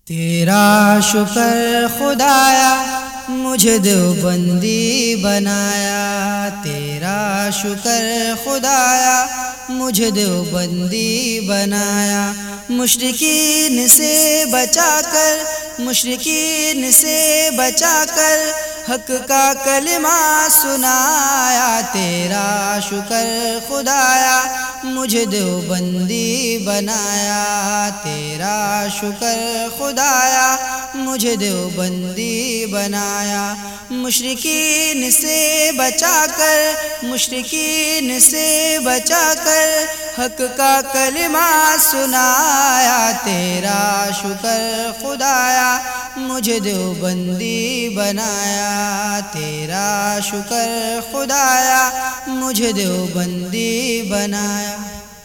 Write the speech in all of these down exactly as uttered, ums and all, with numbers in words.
تیرا شکر خدایا مجھے دیوبندی بنایا، تیرا شکر خدایا مجھے دیوبندی بنایا، مشرکین سے بچا کر مشرکین سے بچا کر حق کا کلمہ سنایا، تیرا شکر خدایا مجھے دیوبندی بنایا، تیرا شکر خدایا مجھے دیوبندی بنایا، مشرکین سے بچا کر مشرکین سے بچا کر حق کا کلمہ سنایا، تیرا شکر خدایا مجھے دیوبندی بنایا، تیرا شکر خدایا مجھے دیوبندی بنایا،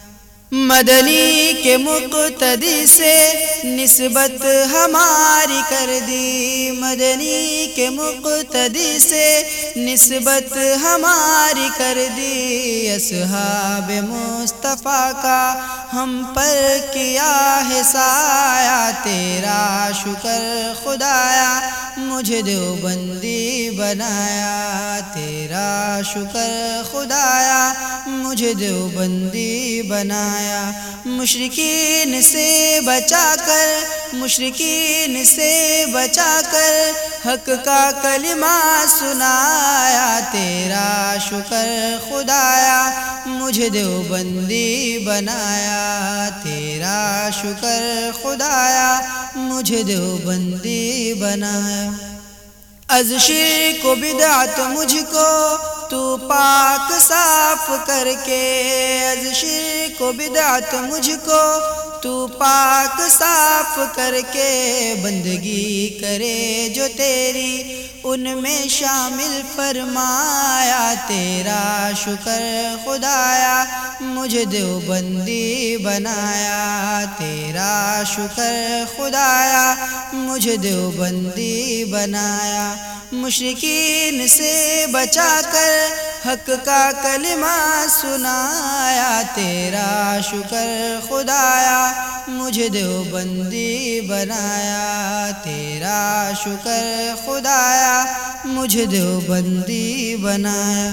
مدنی کے مقتدی سے نسبت ہماری کر دی، مدنی کے مقتدی سے نسبت ہماری کر دی، اصحاب مصطفیٰ کا ہم پر کیا ہے سایہ، تیرا شکر خدایا مجھے دیوبندی بنایا، تیرا شکر خدایا مجھے دیوبندی بنایا، مشرکین سے بچا کر مشرکین سے بچا کر حق کا کلمہ سنایا، تیرا شکر خدایا مجھے دیوبندی بنایا، تیرا شکر خدایا مجھے دیوبندی بنایا، از شرک و بدعت مجھ کو تو پاک صاف کر کے، از شرک و بدعت مجھ کو تو پاک صاف کر کے، بندگی کرے جو تیری ان میں شامل فرمایا، تیرا شکر خدایا مجھے دیوبندی بنایا، تیرا شکر خدایا مجھے دیوبندی بنایا، مشرکین سے بچا کر حق کا کلمہ سنایا، تیرا شکر خدایا مجھے دیوبندی بنایا، تیرا شکر خدایا مجھے دیوبندی بنایا،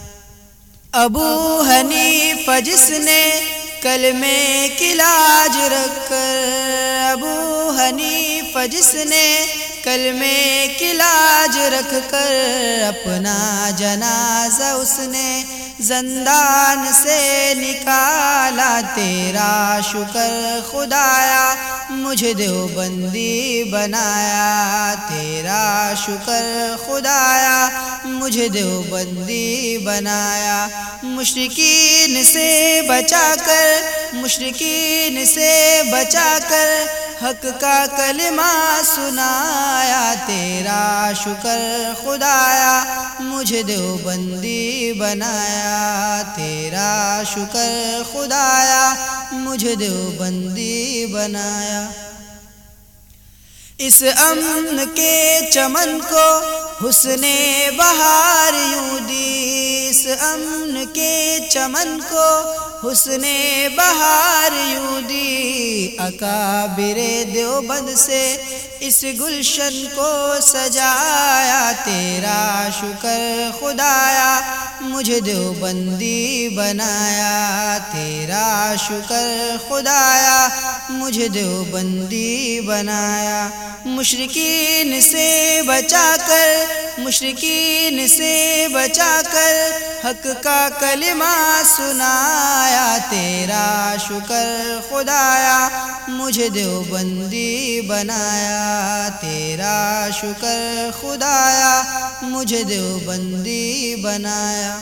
ابو حنیفہ جس نے کلمے کی لاج رکھ کر، ابو حنیفہ جس نے کلمے کی لاج رکھ کر اپنا جنازہ اس نے زندان سے نکالا، تیرا شکر خدایا مجھے دیوبندی بنایا، تیرا شکر خدایا مجھے دیوبندی بنایا، مشرکین سے بچا کر مشرکین سے بچا کر حق کا کلمہ سنایا، تیرا شکر خدایا مجھے دیوبندی بنایا، تیرا شکر خدایا مجھے دیوبندی بنایا، اس امن کے چمن کو حسن بہار یوں دی، اس امن کے چمن کو حسن بہار یوں دی، اکابر دیوبند سے اس گلشن کو سجایا، تیرا شکر خدایا مجھے دیوبندی بنایا، تیرا شکر خدایا مجھے دیوبندی بنایا، مشرکین سے بچا کر مشرکین سے بچا کر حق کا کلمہ سنایا، تیرا شکر خدایا مجھے دیوبندی بنایا، تیرا شکر خدایا مجھے دیوبندی بنایا،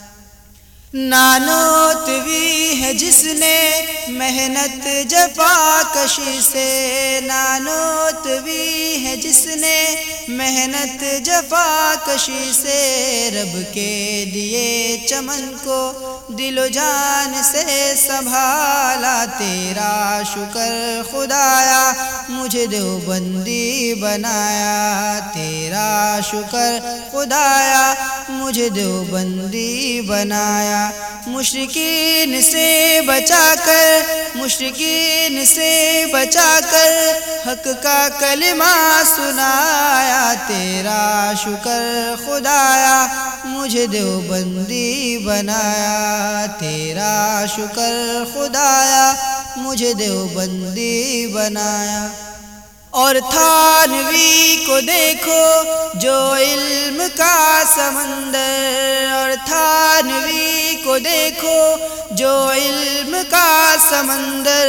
نانوتوی ہے جس نے محنت جفا کشی سے، نانوتوی ہے جس نے محنت جفا کشی سے رب کے دیے چمن کو دل و جان سے سنبھالا تیرا شکر خدایا مجھے دیوبندی بنایا تیرا شکر خدایا مجھے دیوبندی بنایا مشرکین سے بچا کر مشرکین سے بچا کر حق کا کلمہ سنایا تیرا شکر خدایا مجھے دیوبندی بنایا تیرا شکر خدایا مجھے دیوبندی بنایا اور تھانوی کو دیکھو جو علم کا سمندر اور تھانوی کو دیکھو جو علم کا سمندر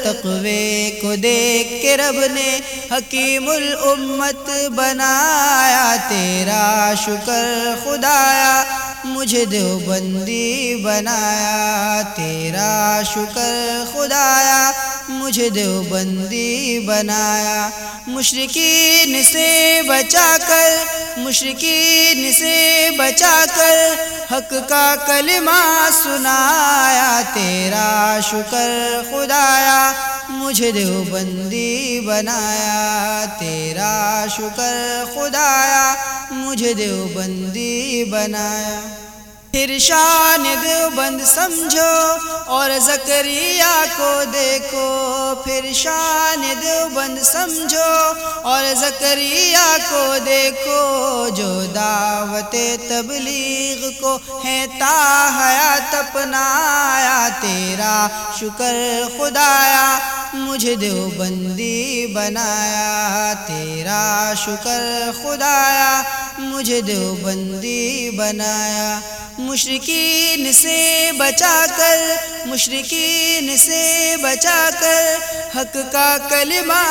تقوی کو دیکھ کے رب نے حکیم الامت بنایا تیرا شکر خدایا مجھے دیوبندی بنایا تیرا شکر خدایا مجھے دیوبندی بنایا مشرکین سے بچا کر مشرکین سے بچا کر حق کا کلمہ سنایا تیرا شکر خدایا مجھے دیوبندی بنایا تیرا شکر خدایا مجھے دیوبندی بنایا پھر شان دیوبند سمجھو اور زکریا کو دیکھو پھر شان دیوبند سمجھو اور زکریا کو دیکھو جو دعوت تبلیغ کو ہے تا حیات اپنایا تیرا شکر خدایا مجھے دیوبندی بنایا تیرا شکر خدایا مجھے دیوبندی بنایا مشرکین سے بچا کر مشرکین سے بچا کر حق کا کلمہ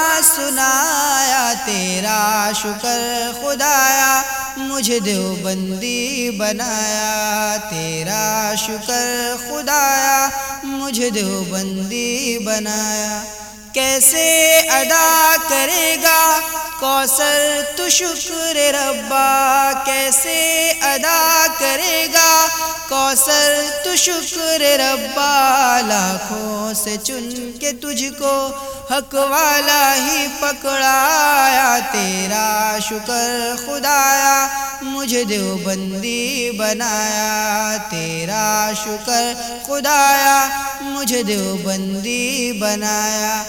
سنایا تیرا شکر خدایا مجھے دیوبندی بنایا تیرا شکر خدایا مجھے دیوبندی بنایا کیسے ادا کرے گا کوثر تو شکر ربا کیسے ادا کرے گا کوثر تو شکر ربا لاکھوں سے چن کے تجھ کو حق والا ہی پکڑایا تیرا شکر خدایا مجھے دیوبندی بنایا تیرا شکر خدایا مجھے دیوبندی بنایا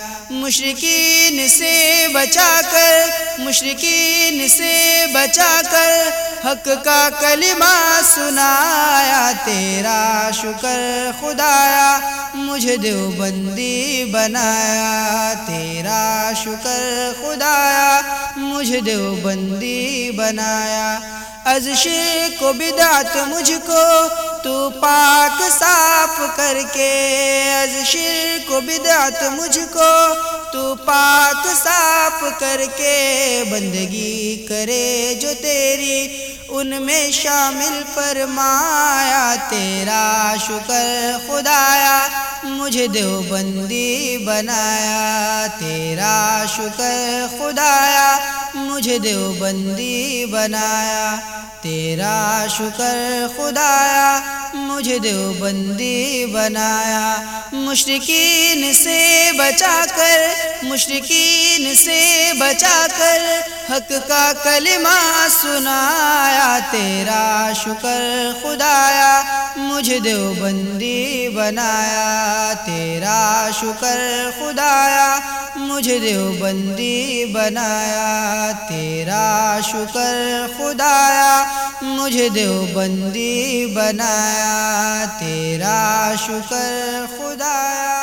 مشرکین سے بچا کر مشرکین سے بچا کر حق کا کلمہ سنایا تیرا شکر خدایا مجھے دیوبندی بنایا تیرا شکر خدایا مجھے دیوبندی بنایا از شرک و بدعت مجھ کو تو پاک صاف کر کے از شرک و بدعت مجھ کو تو پاک صاف کر کے بندگی کرے جو تیری ان میں شامل فرمایا تیرا شکر خدایا مجھے دیوبندی بنایا تیرا شکر خدایا مجھے دیوبندی بنایا تیرا شکر خدایا مجھے دیوبندی بنایا مشرکین سے بچا کر مشرکین سے بچا کر حق کا کلمہ سنایا تیرا شکر خدایا مجھے دیوبندی بنایا تیرا شکر خدایا مجھے دیوبندی بنایا تیرا شکر خدایا مجھے دیوبندی بنایا تیرا شکر خدایا